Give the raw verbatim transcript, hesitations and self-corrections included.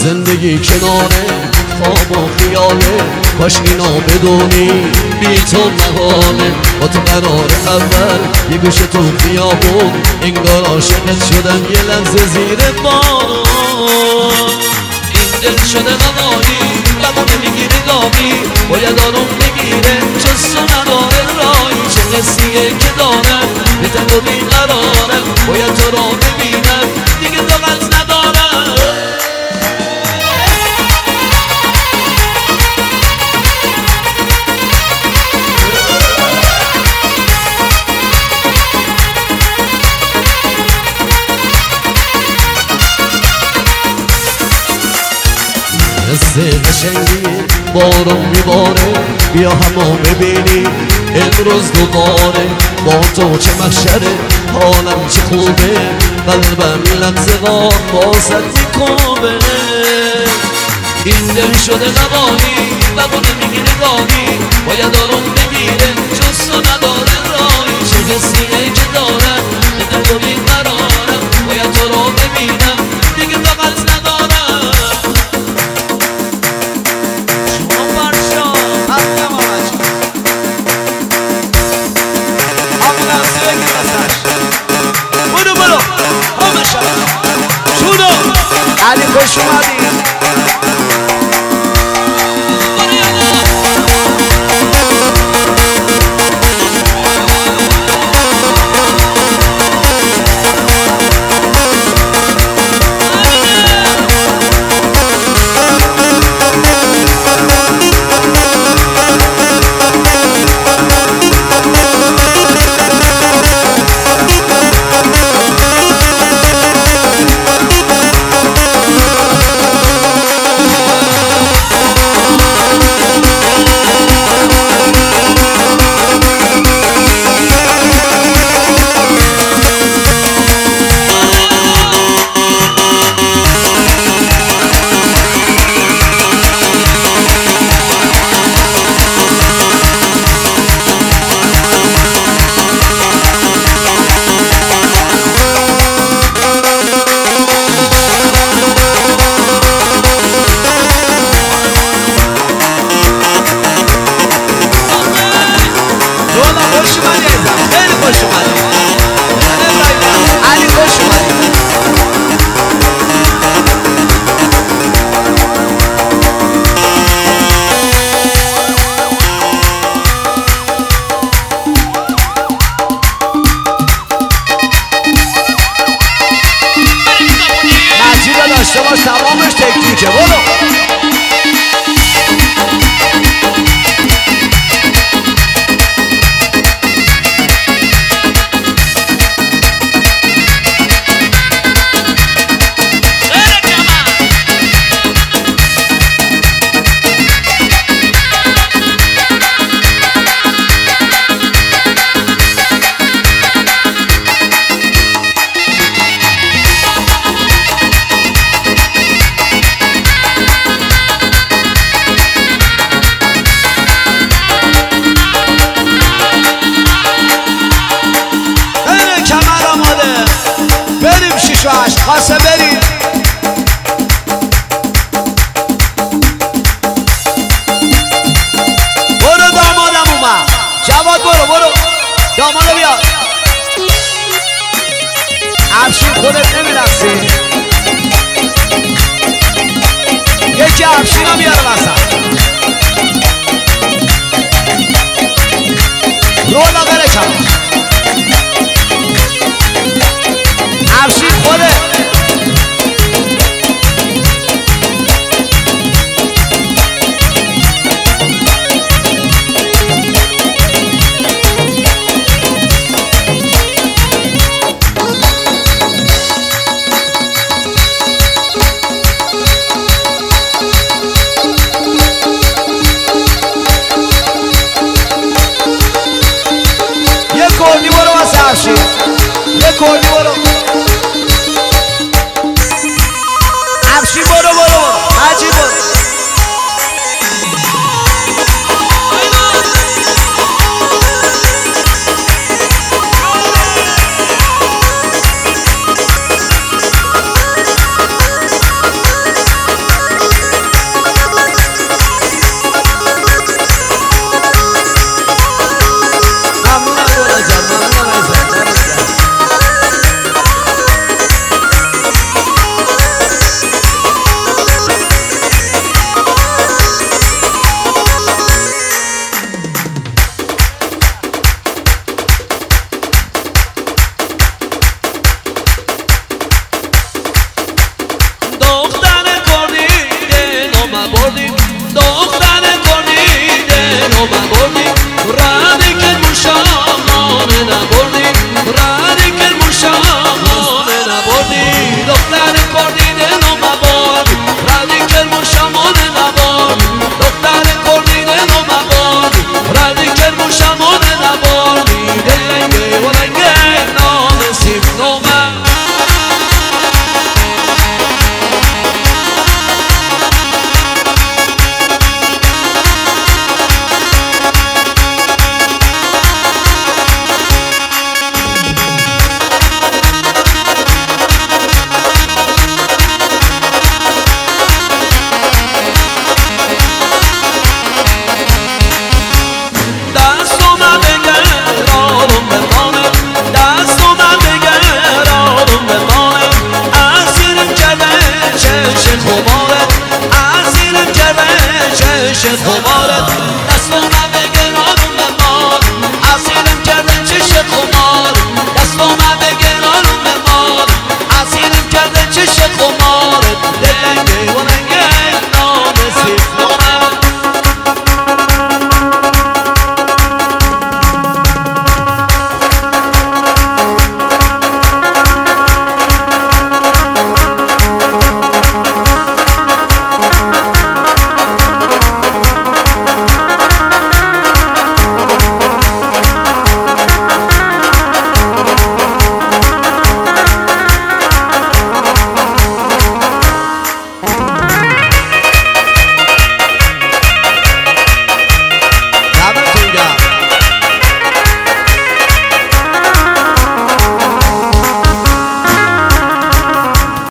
زندگی کناره خواب و خیاله، کاش اینا بدونی بی تو محاله. با تو قرار اول یه گوشه تو خیابون، انگار عاشقت شدم یه لحظه زیر بارون. این دل شده قوانی لبونه میگیری داغی، باید آروم بگیره جز تو نداره رایی. چه قصیه که دارم به تن و بیقرارم، باید تو را ببینم دیگه تو قلب ندارم. مثل قشنگی بارون میباره، بیا همو ببینی امروز دوباره. با تو چه محشره حالم چه خوبه، قلبم لحظه غار بازت میکنه. این دل شده قوانی ببونه میگیره گاهی، باید آروم بگیره جز تو نداره رایی. چه حسیه که دارم به دل و بیقرارم، باید تو رو ببینم دیگه تو قلب ندارم. علی خوش اومدی. شما تمامش تکنیکه. برو خاصه بریم. برو دامادم اومد. جواد برو برو دامادو بیار. افشین خودت نمیرسی، یکی افشین هم بیاره وسط. رولا بره کم افشین خودت. یه کردی برو واسه افشین، یه کردی برو افشین. برو برو برو حجی برو. نبردی دختر کردی دلو بردی ردی که موشامانه نبردی ردی که موشامانه نبردی دختر کردی دلو بردی ردی که موشامانه نبردی دختر کردی دلو بردی ردی که موشامانه نبردی دلنگه و لنگه نام سیم نومه خمارت